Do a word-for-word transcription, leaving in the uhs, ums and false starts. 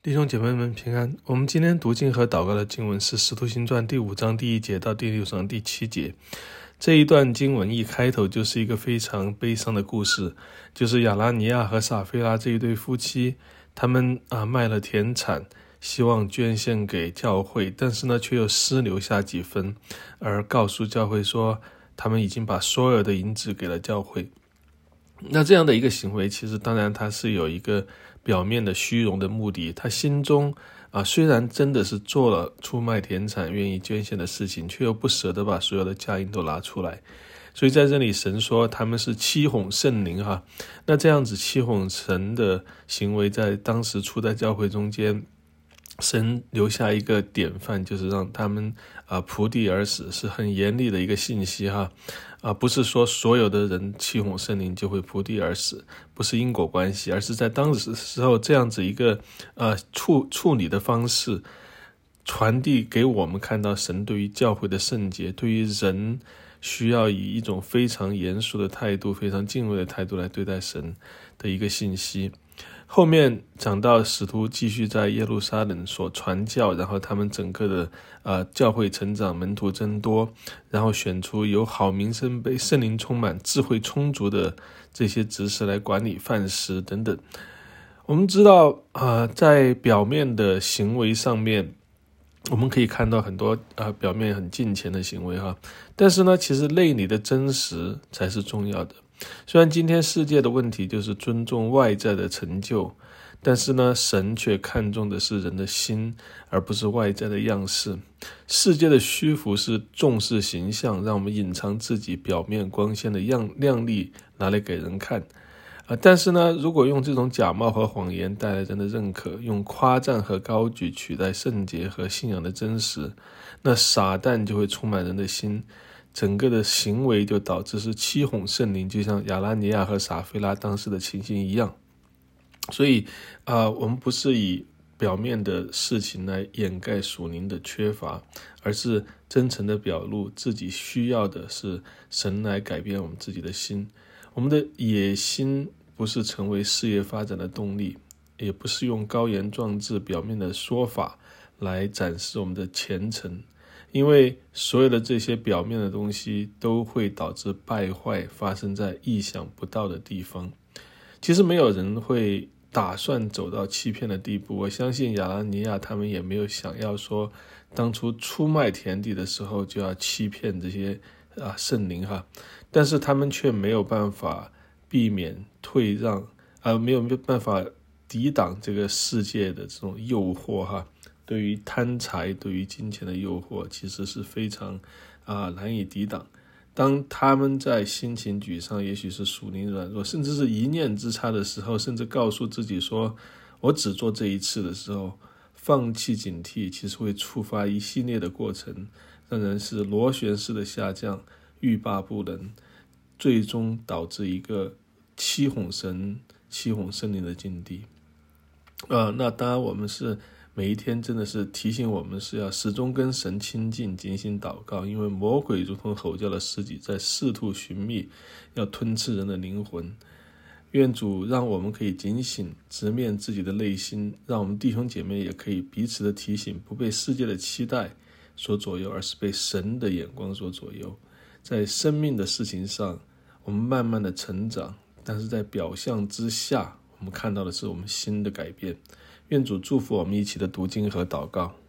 弟兄姐妹们平安。我们今天读经和祷告的经文是《使徒行传》第五章第一节到第六章第七节。这一段经文一开头就是一个非常悲伤的故事，就是亚拿尼亚和撒非拉这一对夫妻，他们啊卖了田产，希望捐献给教会，但是呢却又私留下几分，而告诉教会说他们已经把所有的银子给了教会。那这样的一个行为，其实当然它是有一个表面的虚荣的目的，他心中啊虽然真的是做了出卖田产愿意捐献的事情，却又不舍得把所有的家银都拿出来。所以在这里神说他们是欺哄圣灵哈。那这样子欺哄神的行为在当时处在教会中间，神留下一个典范，就是让他们啊仆地而死，是很严厉的一个信息哈。啊，不是说所有的人欺哄圣灵就会仆地而死，不是因果关系，而是在当时时候这样子一个呃处处理的方式，传递给我们看到神对于教会的圣洁，对于人需要以一种非常严肃的态度，非常敬畏的态度来对待神的一个信息。后面讲到使徒继续在耶路撒冷所传教，然后他们整个的呃教会成长，门徒增多，然后选出有好名声、被圣灵充满、智慧充足的这些执事来管理饭食等等。我们知道呃在表面的行为上面，我们可以看到很多呃表面很敬虔的行为哈，但是呢其实内里的真实才是重要的。虽然今天世界的问题就是尊重外在的成就，但是呢神却看重的是人的心，而不是外在的样式。世界的虚浮是重视形象，让我们隐藏自己表面光鲜的样亮丽拿来给人看、呃、但是呢如果用这种假冒和谎言带来人的认可，用夸赞和高举取代圣洁和信仰的真实，那撒旦就会充满人的心，整个的行为就导致是欺哄圣灵，就像亚拿尼亚和撒非拉当时的情形一样。所以、呃、我们不是以表面的事情来掩盖属灵的缺乏，而是真诚的表露自己需要的是神来改变我们自己的心。我们的野心不是成为事业发展的动力，也不是用高言壮志表面的说法来展示我们的虔诚，因为所有的这些表面的东西都会导致败坏发生在意想不到的地方。其实没有人会打算走到欺骗的地步，我相信亚拿尼亚他们也没有想要说当初出卖田地的时候就要欺骗这些啊圣灵哈，但是他们却没有办法避免退让，啊没有办法抵挡这个世界的这种诱惑哈。对于贪财、对于金钱的诱惑，其实是非常啊难以抵挡。当他们在心情沮丧，也许是属灵软弱，甚至是一念之差的时候，甚至告诉自己说我只做这一次的时候，放弃警惕，其实会触发一系列的过程，让人是螺旋式的下降，欲罢不能，最终导致一个欺哄神、欺哄圣灵的境地。呃，那当然我们是每一天真的是提醒我们是要始终跟神亲近，警醒祷告，因为魔鬼如同吼叫的狮子，在试图寻觅，要吞吃人的灵魂。愿主让我们可以警醒，直面自己的内心，让我们弟兄姐妹也可以彼此的提醒，不被世界的期待所左右，而是被神的眼光所左右。在生命的事情上，我们慢慢的成长，但是在表象之下，我们看到的是我们心的改变。愿主祝福我们一起的读经和祷告。